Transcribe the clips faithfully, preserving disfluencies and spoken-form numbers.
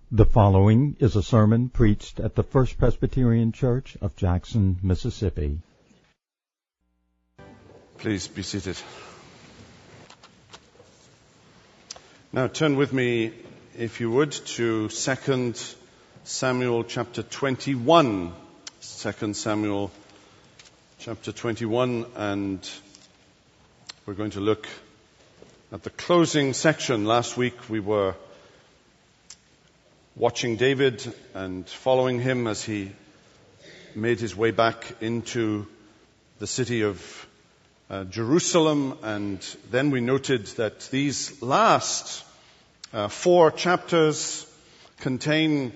The following is a sermon preached at the First Presbyterian Church of Jackson, Mississippi. Please be seated. Now turn with me, if you would, to Second Samuel chapter twenty-one. Second Samuel chapter twenty-one, and we're going to look at the closing section. Last week we were watching David and following him as he made his way back into the city of uh, Jerusalem, and then we noted that these last uh, four chapters contain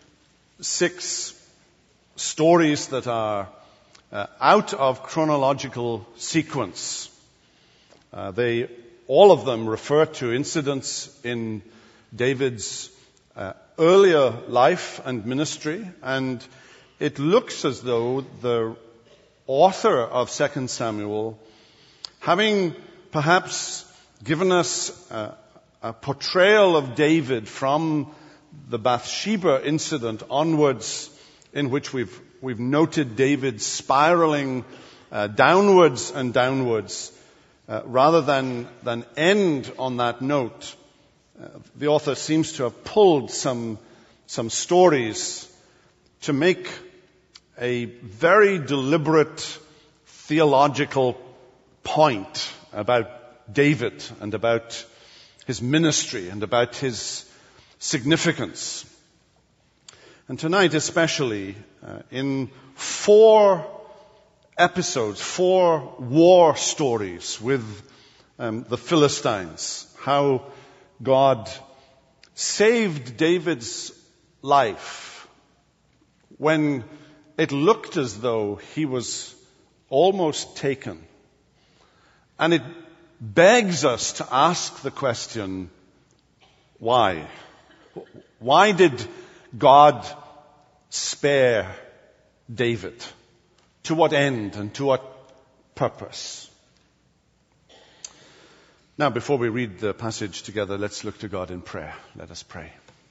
six stories that are uh, out of chronological sequence. Uh, they, all of them refer to incidents in David's uh, earlier life and ministry, and it looks as though the author of Second Samuel, having perhaps given us a, a portrayal of David from the Bathsheba incident onwards, in which we've we've noted David spiraling uh, downwards and downwards, uh, rather than than end on that note. Uh, the author seems to have pulled some some stories to make a very deliberate theological point about David and about his ministry and about his significance. And tonight especially, uh, in four episodes, four war stories with um, the Philistines, how God saved David's life when it looked as though he was almost taken. And it begs us to ask the question, why? Why did God spare David? To what end and to what purpose? Now, before we read the passage together, let's look to God in prayer. Let us pray.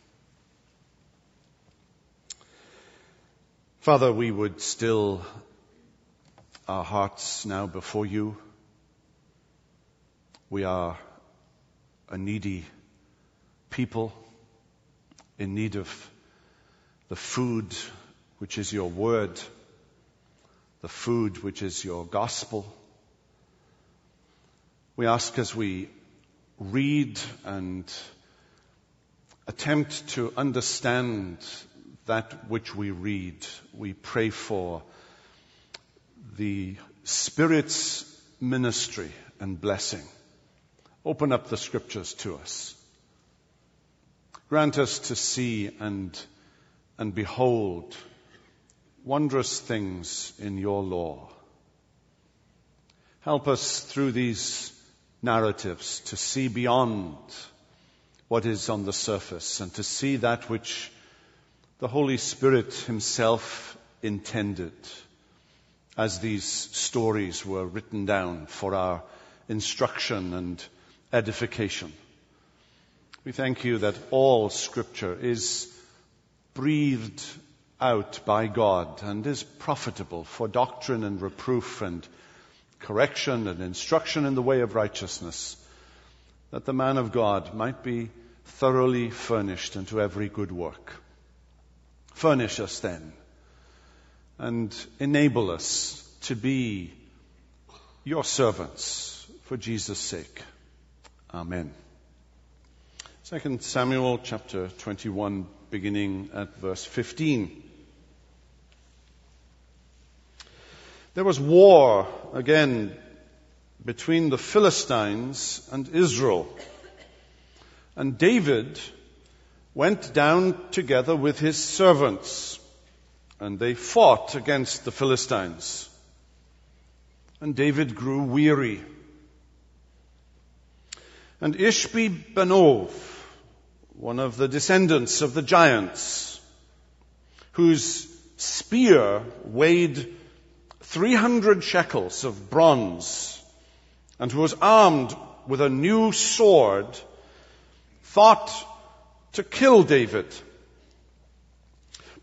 Father, we would still our hearts now before you. We are a needy people in need of the food which is your word, the food which is your gospel. We ask as we read and attempt to understand that which we read, we pray for the Spirit's ministry and blessing. Open up the Scriptures to us. Grant us to see and, and behold wondrous things in your law. Help us through these narratives to see beyond what is on the surface and to see that which the Holy Spirit himself intended as these stories were written down for our instruction and edification. We thank you that all Scripture is breathed out by God and is profitable for doctrine and reproof and correction and instruction in the way of righteousness, that the man of God might be thoroughly furnished unto every good work. Furnish us then, and enable us to be your servants for Jesus' sake. Amen. Second Samuel chapter twenty-one, beginning at verse fifteen. There was war again between the Philistines and Israel. And David went down together with his servants, and they fought against the Philistines. And David grew weary. And Ishbi-Benob, one of the descendants of the giants, whose spear weighed three hundred shekels of bronze, and who was armed with a new sword, thought to kill David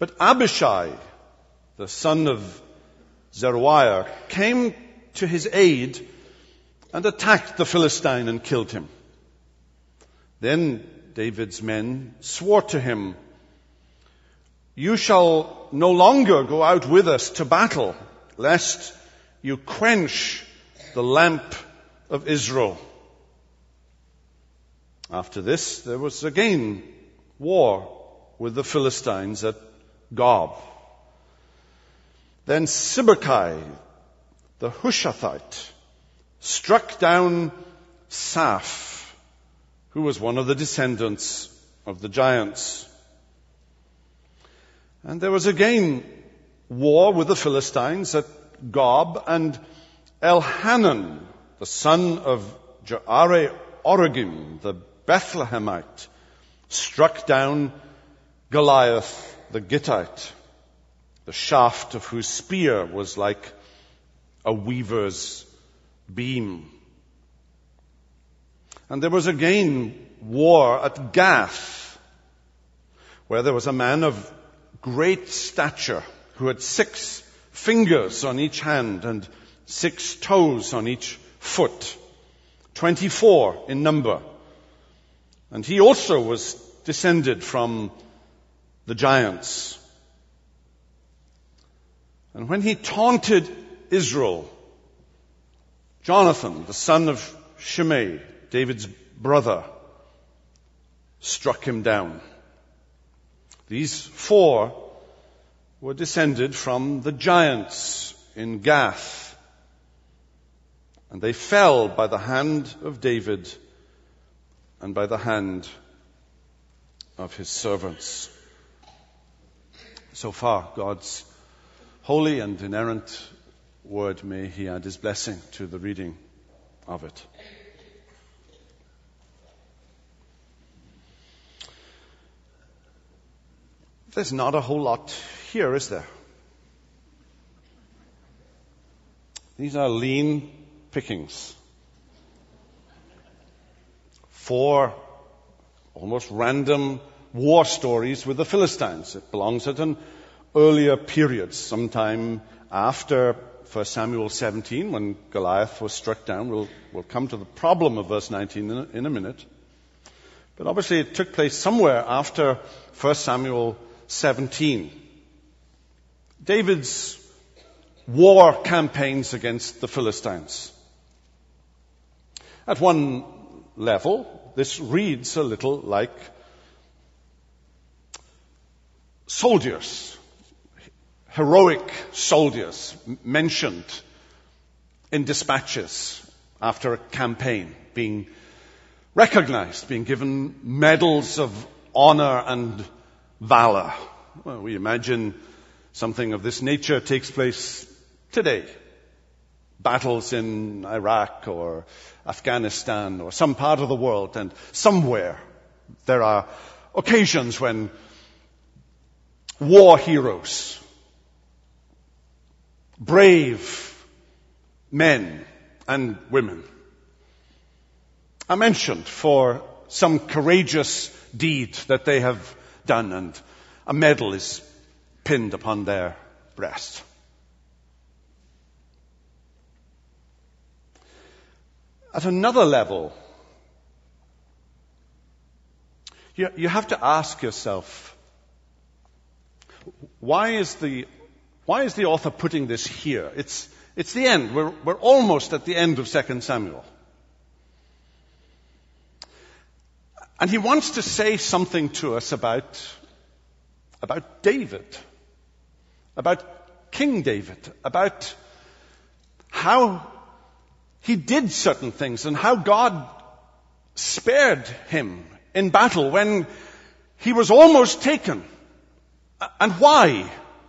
But Abishai, the son of Zeruiah, came to his aid and attacked the Philistine and killed him. Then David's men swore to him, "You shall no longer go out with us to battle, lest you quench the lamp of Israel." After this, there was again war with the Philistines at Gob. Then Sibbecai, the Hushathite, struck down Saph, who was one of the descendants of the giants. And there was again war with the Philistines at Gob, and Elhanan, the son of Jaare-Oregim, the Bethlehemite, struck down Goliath the Gittite, the shaft of whose spear was like a weaver's beam. And there was again war at Gath, where there was a man of great stature who had six fingers on each hand and six toes on each foot, twenty-four in number. And he also was descended from the giants. And when he taunted Israel, Jonathan, the son of Shimei, David's brother, struck him down. These four were descended from the giants in Gath, and they fell by the hand of David and by the hand of his servants. So far, God's holy and inerrant word, may he add his blessing to the reading of it. There's not a whole lot here, is there? These are lean pickings. Four almost random war stories with the Philistines. It belongs at an earlier period, sometime after First Samuel seventeen, when Goliath was struck down. We'll, we'll come to the problem of verse nineteen in a, in a minute. But obviously it took place somewhere after First Samuel seventeen. David's war campaigns against the Philistines. At one level, this reads a little like soldiers, heroic soldiers mentioned in dispatches after a campaign, being recognized, being given medals of honor and valor. Well, we imagine something of this nature takes place today. Battles in Iraq or Afghanistan or some part of the world, and somewhere there are occasions when war heroes, brave men and women are mentioned for some courageous deed that they have done, and a medal is pinned upon their breast. At another level, you, you have to ask yourself, why is the why is the author putting this here? It's it's the end. We're we're almost at the end of Second Samuel. And he wants to say something to us about, about David, about King David, about how he did certain things and how God spared him in battle when he was almost taken. And why?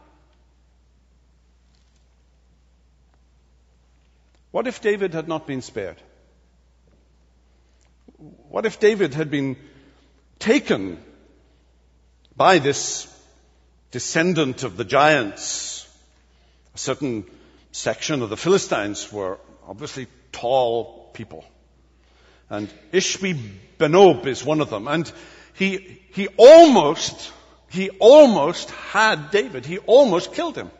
What if David had not been spared? What if David had been taken by this descendant of the giants? A certain section of the Philistines were obviously tall people. And Ishbi-Benob is one of them. And he, he almost he almost had David. He almost killed him.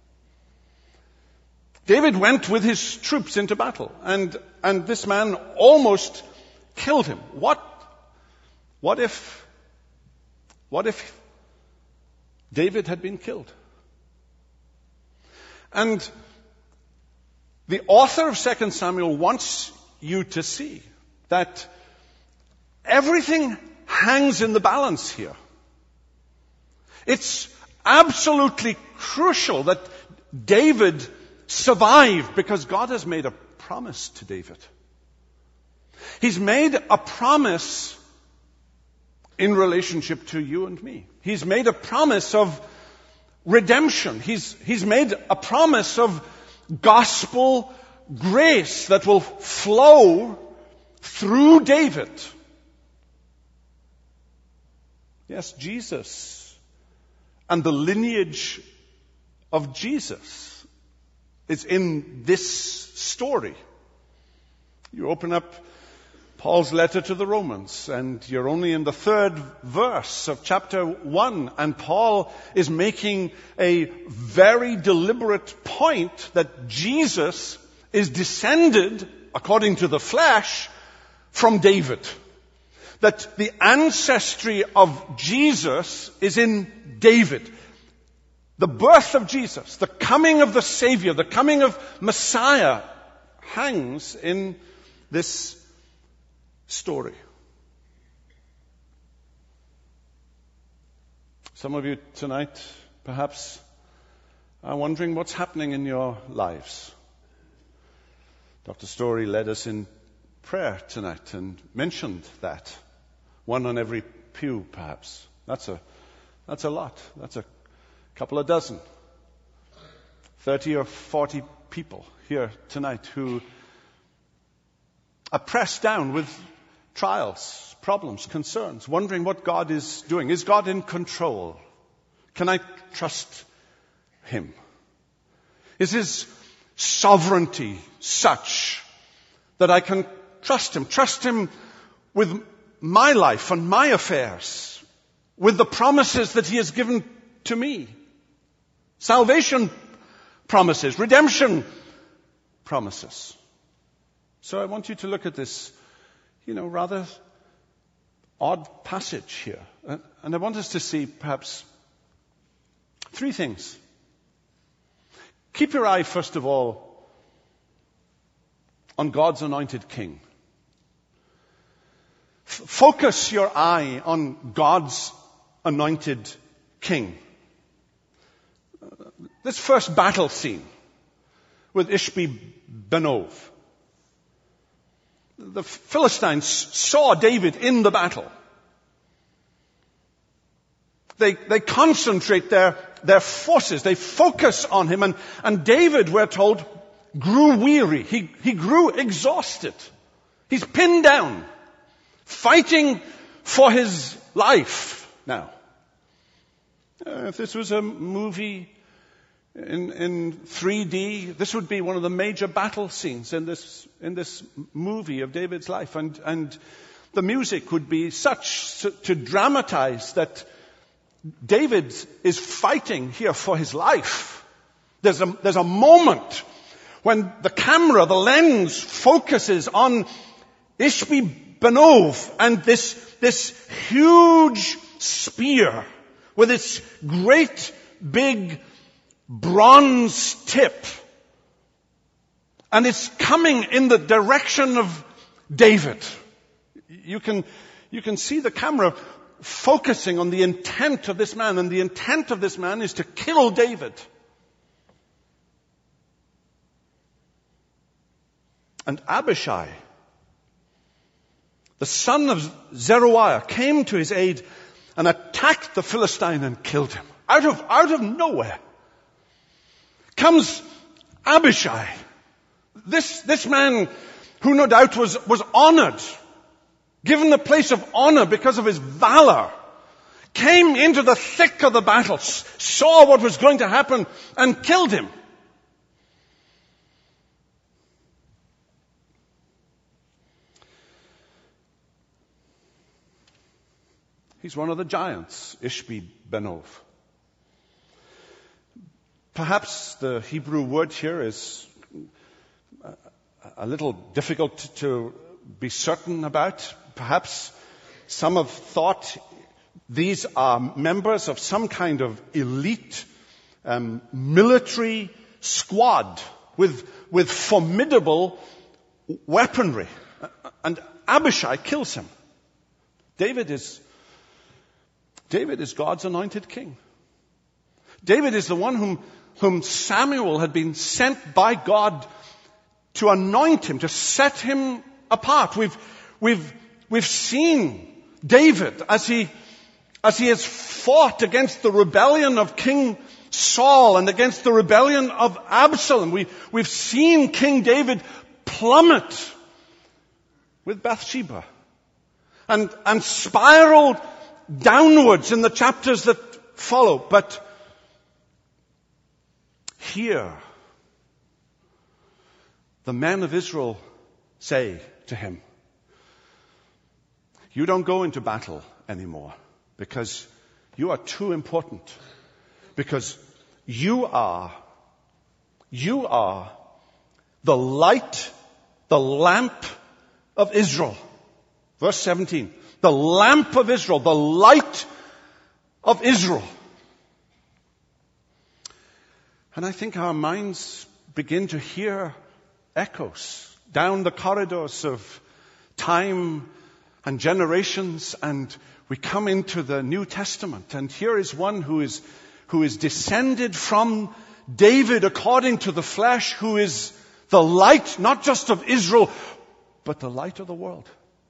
David went with his troops into battle, and, and this man almost killed him. What, what if, what if David had been killed? And the author of Second Samuel wants you to see that everything hangs in the balance here. It's absolutely crucial that David survive because God has made a promise to David. He's made a promise in relationship to you and me. He's made a promise of redemption. He's, he's made a promise of gospel grace that will flow through David. Yes, Jesus and the lineage of Jesus is in this story. You open up Paul's letter to the Romans, and you're only in the third verse of chapter one, and Paul is making a very deliberate point that Jesus is descended, according to the flesh, from David. That the ancestry of Jesus is in David. The birth of Jesus, the coming of the Savior, the coming of Messiah hangs in this story. Some of you tonight perhaps are wondering what's happening in your lives. Doctor Story led us in prayer tonight and mentioned that. One on every pew, perhaps. That's a, that's a lot. That's a couple of dozen. Thirty or forty people here tonight who are pressed down with trials, problems, concerns, wondering what God is doing. Is God in control? Can I trust Him? Is His sovereignty such that I can trust Him? Trust Him with my life and my affairs, with the promises that He has given to me. Salvation promises, redemption promises. So I want you to look at this, you know, rather odd passage here. And I want us to see perhaps three things. Keep your eye, first of all, on God's anointed king. F- focus your eye on God's anointed king. This first battle scene with Ishbi-Benob. The Philistines saw David in the battle. They, they concentrate their, their forces. They focus on him. And, and David, we're told, grew weary. He, he grew exhausted. He's pinned down, fighting for his life now. Uh, if this was a movie in, in three D, this would be one of the major battle scenes in this, in this movie of David's life. And, and the music would be such to, to dramatize that David is fighting here for his life. There's a, there's a moment when the camera, the lens focuses on Ishbi-Benob and this, this huge spear with its great big bronze tip. And it's coming in the direction of David. You can, you can see the camera focusing on the intent of this man, and the intent of this man is to kill David. And Abishai, the son of Zeruiah, came to his aid and attacked the Philistine and killed him. Out of, out of nowhere comes Abishai. This, this man who no doubt was, was honored, given the place of honor because of his valor, came into the thick of the battle, saw what was going to happen, and killed him. He He's one of the giants, Ishbi Benov. Perhaps the Hebrew word here is a little difficult to be certain about. Perhaps some have thought these are members of some kind of elite um, military squad with, with formidable weaponry. And Abishai kills him. David is, David is God's anointed king. David is the one whom, whom Samuel had been sent by God to anoint him, to set him apart. We've, we've, we've seen David as he, as he has fought against the rebellion of King Saul and against the rebellion of Absalom. We, we've seen King David plummet with Bathsheba and, and spiraled downwards in the chapters that follow. But here, the men of Israel say to him, you don't go into battle anymore because you are too important. Because you are, you are the light, the lamp of Israel. Verse seventeen. The lamp of Israel, the light of Israel. And I think our minds begin to hear echoes down the corridors of time and generations, and we come into the New Testament, and here is one who is who is descended from David according to the flesh, who is the light not just of Israel, but the light of the world.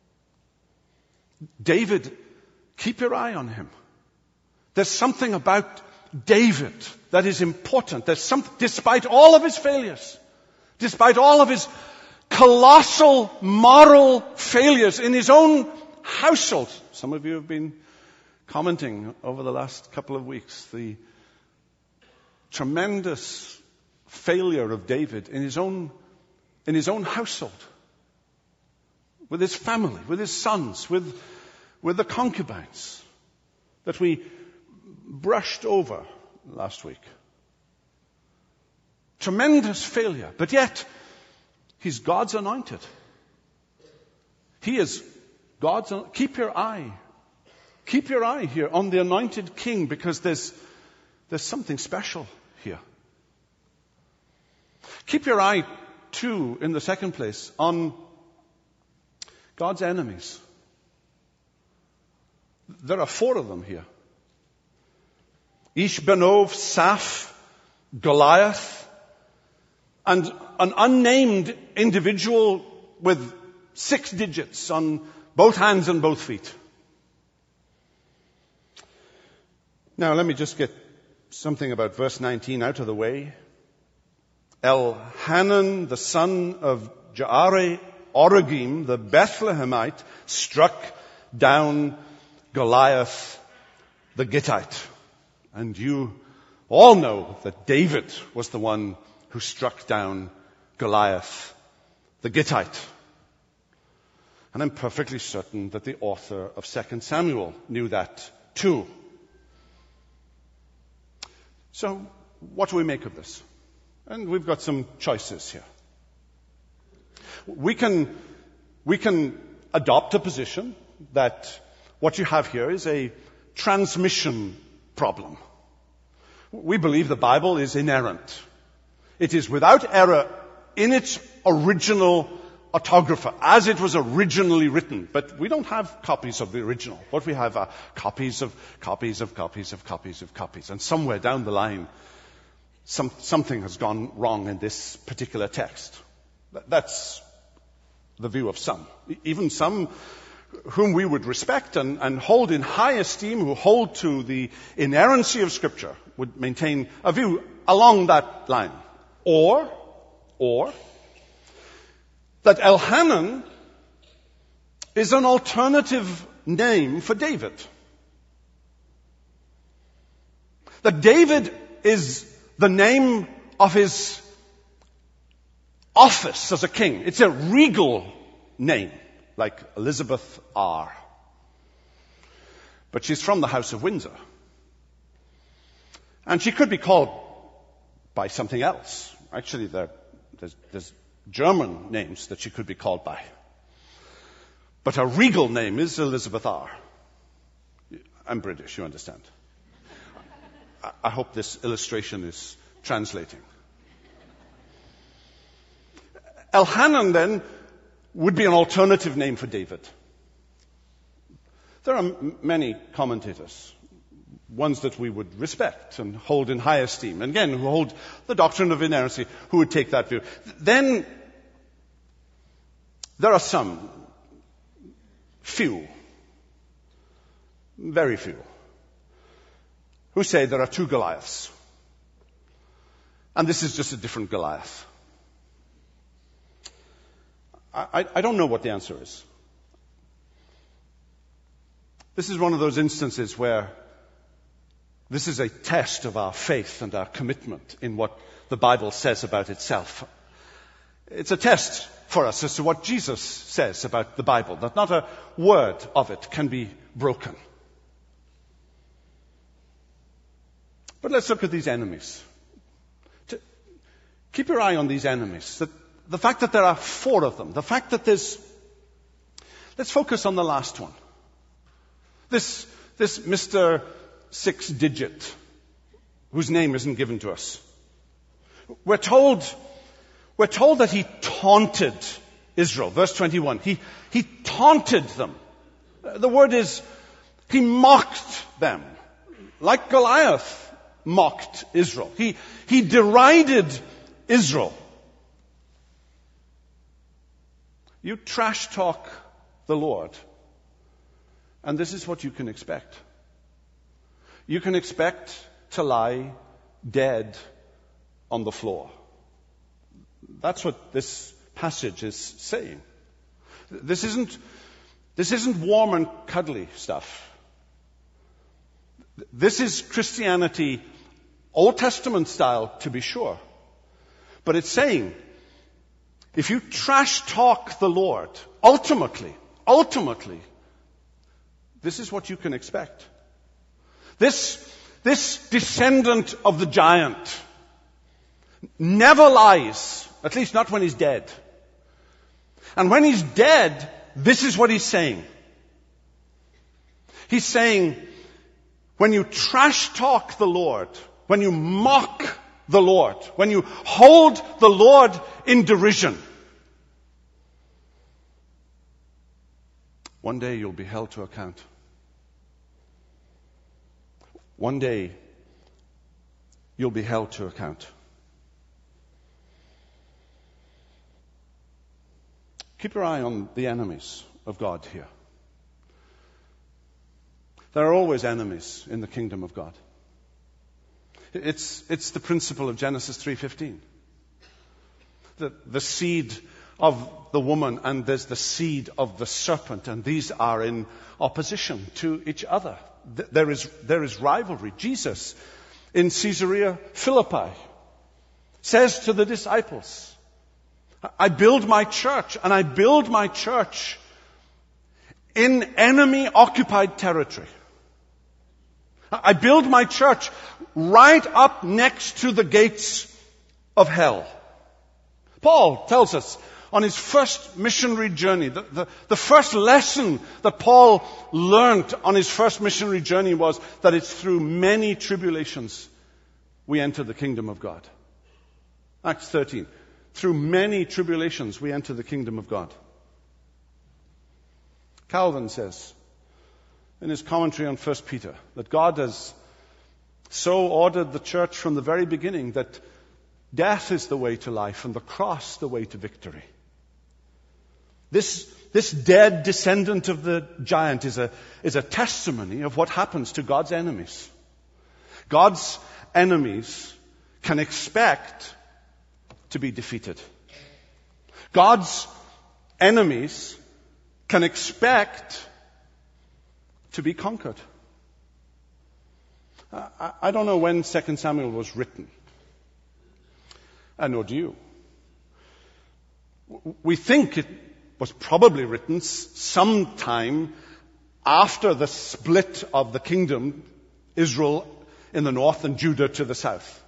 David, keep your eye on him. There's something about David that is important. There's some, despite all of his failures, despite all of his colossal moral failures in his own household. Some of you have been commenting over the last couple of weeks the tremendous failure of David in his own in his own household, with his family, with his sons, with with the concubines that we brushed over last week. Tremendous failure, but yet he's God's anointed. He is God's. Keep your eye, keep your eye here on the anointed king, because there's there's something special here. Keep your eye too, in the second place, on God's enemies. There are four of them here. Ishbenov, Saph, Goliath, and an unnamed individual with six digits on both hands and both feet. Now, let me just get something about verse nineteen out of the way. Elhanan, the son of Jaare-Oregim, the Bethlehemite, struck down Goliath the Gittite. And you all know that David was the one who struck down Goliath the Gittite. And I'm perfectly certain that the author of Second Samuel knew that too. So, what do we make of this? And we've got some choices here. We can, we can adopt a position that what you have here is a transmission problem. We believe the Bible is inerrant. It is without error in its original autographer, as it was originally written. But we don't have copies of the original. What we have are copies of copies of copies of copies of copies. And somewhere down the line, some, something has gone wrong in this particular text. That's the view of some. Even some whom we would respect and, and hold in high esteem, who hold to the inerrancy of Scripture, would maintain a view along that line. Or, or, that Elhanan is an alternative name for David. That David is the name of his office as a king. It's a regal name, like Elizabeth R. But she's from the House of Windsor. And she could be called by something else. Actually, there, there's, there's German names that she could be called by. But her regal name is Elizabeth R. I'm British, you understand. I, I hope this illustration is translating. Elhanan, then, would be an alternative name for David. There are m- many commentators, ones that we would respect and hold in high esteem, and again, who hold the doctrine of inerrancy, who would take that view. Then, there are some, few, very few, who say there are two Goliaths, and this is just a different Goliath. I, I, I don't know what the answer is. This is one of those instances where this is a test of our faith and our commitment in what the Bible says about itself. It's a test for us as to what Jesus says about the Bible, that not a word of it can be broken. But let's look at these enemies. To keep your eye on these enemies. The, the fact that there are four of them, the fact that there's... Let's focus on the last one. This, this Mister Six Digit, whose name isn't given to us. We're told, we're told that he taunted Israel. Verse twenty-one. He, he taunted them. The word is, he mocked them. Like Goliath mocked Israel. He, he derided Israel. You trash talk the Lord, and this is what you can expect. You can expect to lie dead on the floor. That's what this passage is saying. This isn't, this isn't warm and cuddly stuff. This is Christianity, Old Testament style, to be sure. But it's saying, if you trash talk the Lord, ultimately, ultimately, this is what you can expect. This, this descendant of the giant never lies, at least not when he's dead. And when he's dead, this is what he's saying. He's saying, when you trash talk the Lord, when you mock the Lord, when you hold the Lord in derision, one day you'll be held to account. One day you'll be held to account. Keep your eye on the enemies of God here. There are always enemies in the kingdom of God. It's, it's the principle of Genesis three fifteen. The, the seed of the woman and there's the seed of the serpent, and these are in opposition to each other. There is, there is rivalry. Jesus in Caesarea Philippi says to the disciples, I build my church, and I build my church in enemy-occupied territory. I build my church right up next to the gates of hell. Paul tells us on his first missionary journey, the, the, the first lesson that Paul learned on his first missionary journey was that it's through many tribulations we enter the kingdom of God. Acts thirteen. Through many tribulations we enter the kingdom of God. Calvin says in his commentary on First Peter that God has so ordered the church from the very beginning that death is the way to life and the cross the way to victory. This, this dead descendant of the giant is a, is a testimony of what happens to God's enemies. God's enemies can expect to be defeated. God's enemies can expect to be conquered. I, I don't know when Second Samuel was written. And nor do you. We think it was probably written sometime after the split of the kingdom, Israel in the north and Judah to the south.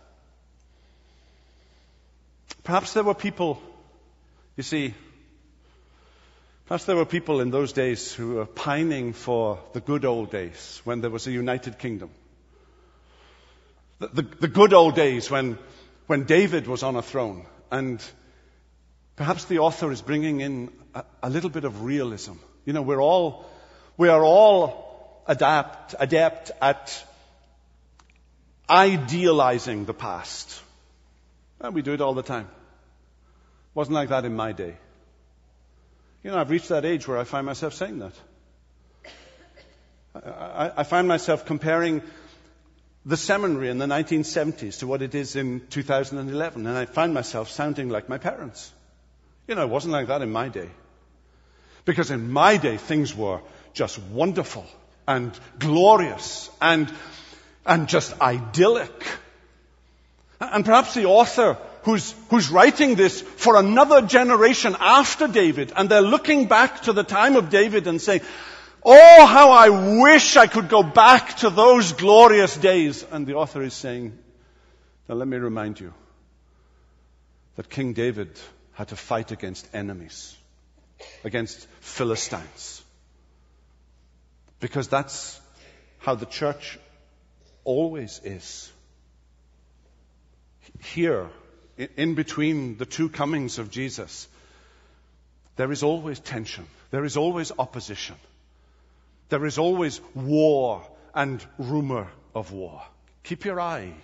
Perhaps there were people, you see, perhaps there were people in those days who were pining for the good old days when there was a united kingdom. The, the, the good old days when, when David was on a throne. And perhaps the author is bringing in a, a little bit of realism. You know, we're all, we are all adapt, adept at idealizing the past. And we do it all the time. Wasn't like that in my day. You know, I've reached that age where I find myself saying that. I, I, I find myself comparing the seminary in the nineteen seventies to what it is in two thousand eleven, and I find myself sounding like my parents. You know, it wasn't like that in my day. Because in my day, things were just wonderful and glorious and, and just idyllic. And perhaps the author who's, who's writing this for another generation after David, and they're looking back to the time of David and saying, oh, how I wish I could go back to those glorious days. And the author is saying, now let me remind you that King David had to fight against enemies, against Philistines. Because that's how the church always is. Here, in between the two comings of Jesus, there is always tension. There is always opposition. There is always war and rumor of war. Keep your eye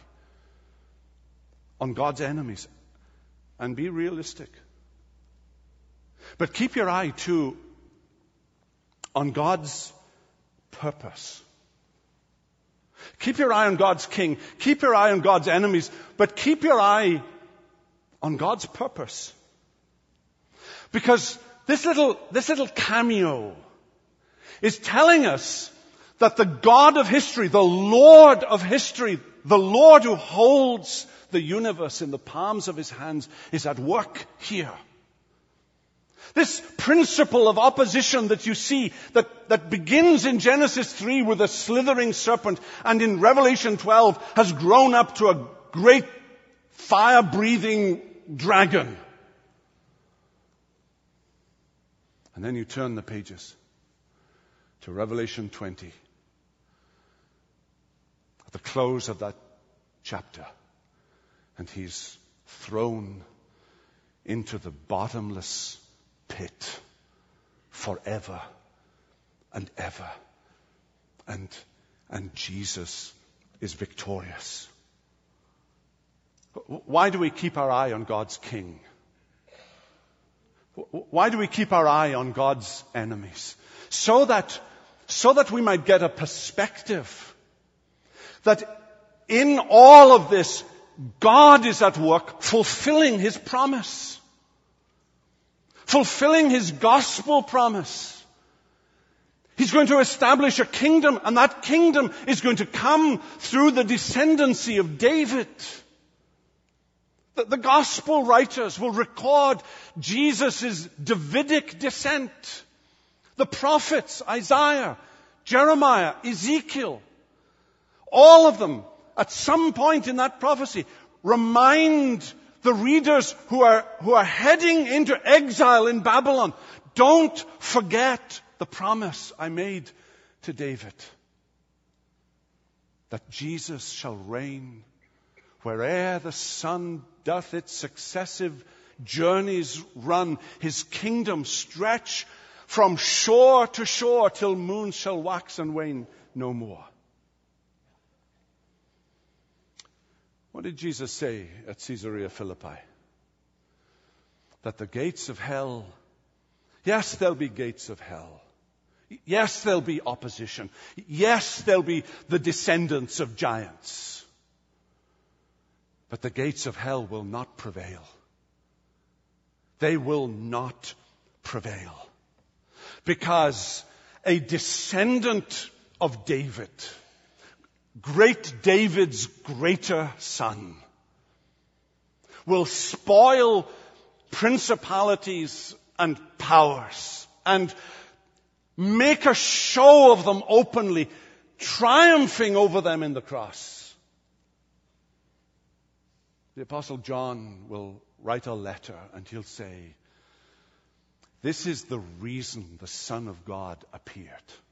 on God's enemies and be realistic. But keep your eye too on God's purpose. Keep your eye on God's king. Keep your eye on God's enemies. But keep your eye on God's purpose. Because this little, this little cameo is telling us that the God of history, the Lord of history, the Lord who holds the universe in the palms of his hands, is at work here. This principle of opposition that you see, that, that begins in Genesis three with a slithering serpent, and in Revelation twelve has grown up to a great fire-breathing dragon. And then you turn the pages to Revelation twenty. At the close of that chapter, and he's thrown into the bottomless pit forever and ever. And, and Jesus is victorious. Why do we keep our eye on God's king? Why do we keep our eye on God's enemies? So that, so that we might get a perspective that in all of this, God is at work fulfilling his promise. Fulfilling his gospel promise. He's going to establish a kingdom, and that kingdom is going to come through the descendancy of David. The, the gospel writers will record Jesus' Davidic descent. The prophets, Isaiah, Jeremiah, Ezekiel, all of them, at some point in that prophecy, remind the readers who are, who are heading into exile in Babylon, don't forget the promise I made to David. That Jesus shall reign where'er the sun doth its successive journeys run. His kingdom stretch from shore to shore till moon shall wax and wane no more. What did Jesus say at Caesarea Philippi? That the gates of hell, yes, there'll be gates of hell. Yes, there'll be opposition. Yes, there'll be the descendants of giants. But the gates of hell will not prevail. They will not prevail. Because a descendant of David, great David's greater son, will spoil principalities and powers and make a show of them openly, triumphing over them in the cross. The Apostle John will write a letter and he'll say, this is the reason the Son of God appeared.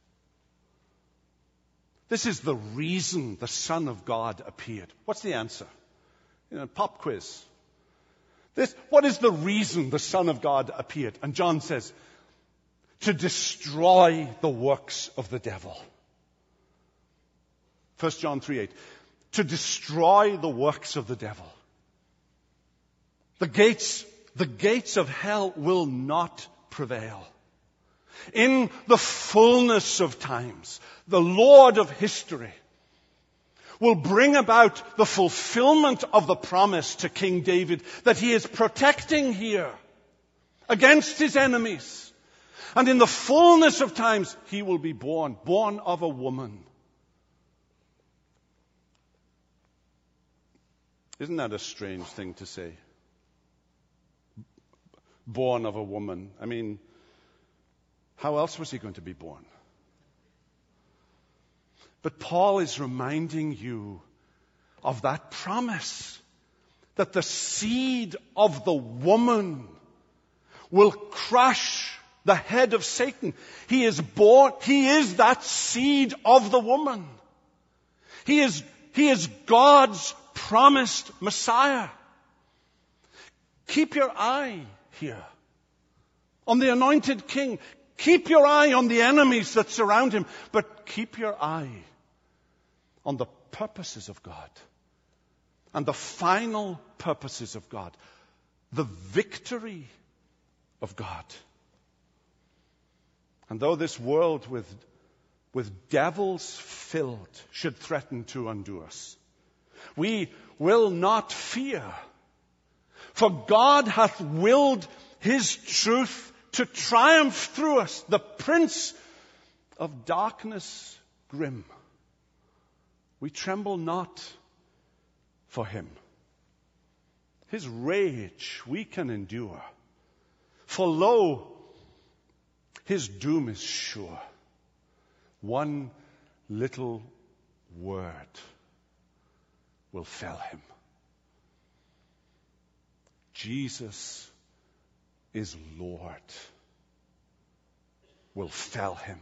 This is the reason the Son of God appeared. What's the answer? You know, pop quiz. This, what is the reason the Son of God appeared? And John says, to destroy the works of the devil. First John three eight. To destroy the works of the devil. The gates, the gates of hell will not prevail. In the fullness of times, the Lord of history will bring about the fulfillment of the promise to King David that he is protecting here against his enemies. And in the fullness of times, he will be born, born of a woman. Isn't that a strange thing to say? Born of a woman. I mean, how else was he going to be born? But Paul is reminding you of that promise that the seed of the woman will crush the head of Satan. He is born, he is that seed of the woman. He is, he is God's promised Messiah. Keep your eye here on the anointed king. Keep your eye on the enemies that surround him, but keep your eye on the purposes of God and the final purposes of God, the victory of God. And though this world with, with devils filled should threaten to undo us, we will not fear. For God hath willed his truth to triumph through us, the prince of darkness grim. We tremble not for him. His rage we can endure. For lo, his doom is sure. One little word will fell him. Jesus is Lord. Will fell him.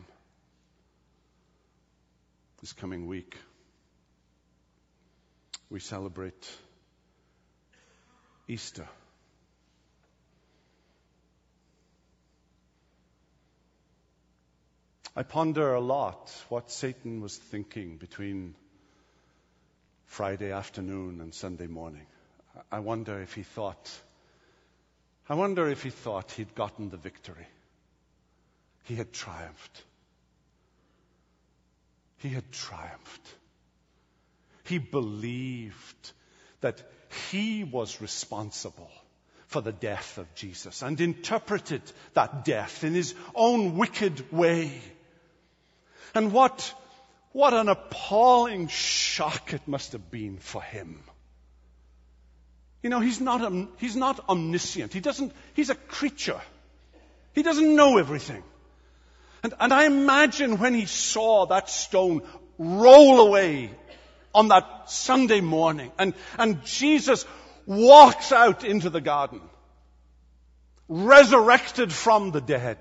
This coming week, we celebrate Easter. I ponder a lot what Satan was thinking between Friday afternoon and Sunday morning. I wonder if he thought, I wonder if he thought he'd gotten the victory. He had triumphed. He had triumphed. He believed that he was responsible for the death of Jesus and interpreted that death in his own wicked way. And what, what an appalling shock it must have been for him. You know, he's not, um, he's not omniscient. He doesn't, he's a creature. He doesn't know everything. And, and I imagine when he saw that stone roll away on that Sunday morning, and, and Jesus walks out into the garden, resurrected from the dead,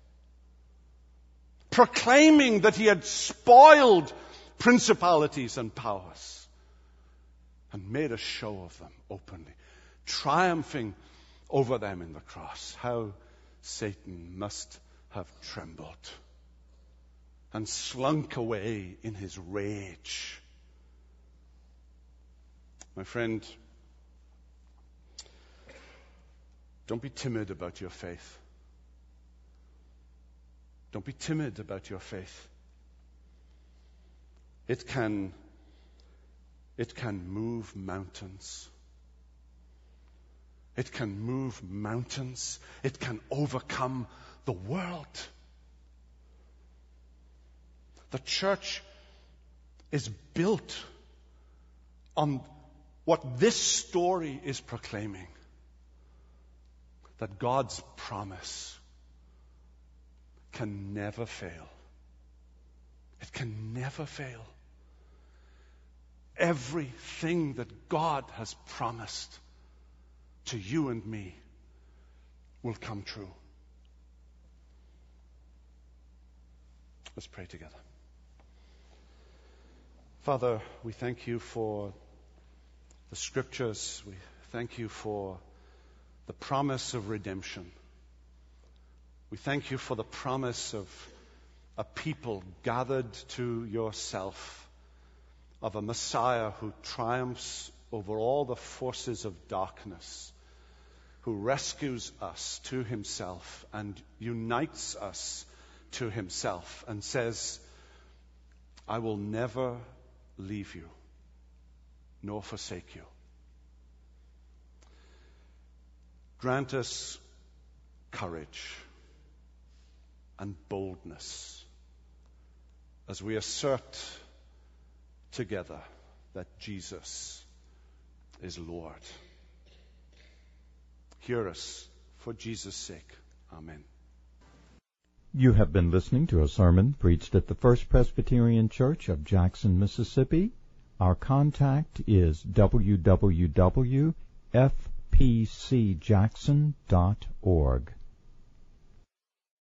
proclaiming that he had spoiled principalities and powers and made a show of them openly, triumphing over them in the cross. How Satan must have trembled and slunk away in his rage. My friend, don't be timid about your faith. Don't be timid about your faith. It can, it can move mountains. It can move mountains. It can overcome the world. The church is built on what this story is proclaiming. That God's promise can never fail. It can never fail. Everything that God has promised to you and me will come true. Let's pray together. Father, we thank you for the Scriptures. We thank you for the promise of redemption. We thank you for the promise of a people gathered to yourself, of a Messiah who triumphs over all the forces of darkness, who rescues us to himself and unites us to himself and says, I will never leave you nor forsake you. Grant us courage and boldness as we assert together that Jesus is Lord. Hear us for Jesus' sake. Amen. You have been listening to a sermon preached at the First Presbyterian Church of Jackson, Mississippi. Our contact is w w w dot f p c jackson dot org.